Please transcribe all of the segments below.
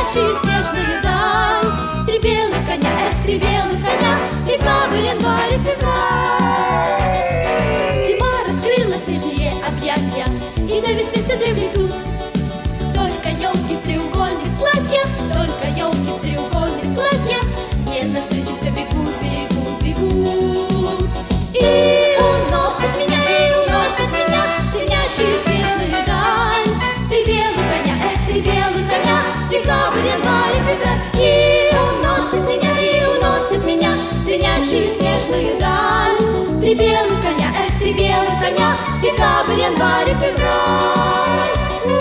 звенящую снежную даль. Три белых коня, эх, три белых коня, декабрь, январь и февраль. Зима раскрыла снежные объятия, и до весны все дремлют. Только елки в треугольных платьях, только елки в треугольных платьях, мне навстречу все бегут, бегут, бегут. И уносят меня, звенящую снежную даль. Три белых коня, эх, три белых коня, декабрь, январь и февраль. И уносят меня, звенящую снежную даль. Три белых коня, эх, три белых коня, декабрь, январь и февраль.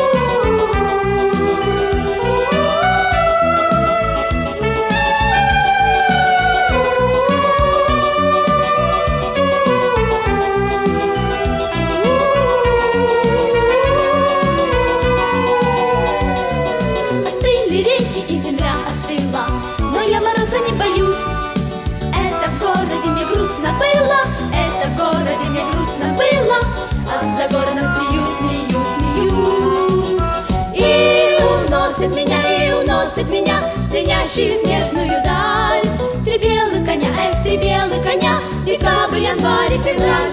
Остыли реки и земля остыла, но я мороза не боюсь. Это в городе мне грустно было, это в городе мне грустно было, а за городом смеюсь, смеюсь. И уносят меня, звенящую снежную даль. Три белых коня, эх, три белых коня, декабрь, январь и февраль.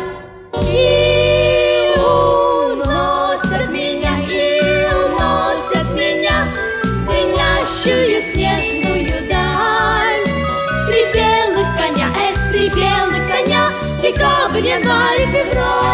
И уносят меня, звенящую снежную даль. Три белых коня, эх, три белых коня, декабрь, январь и февраль.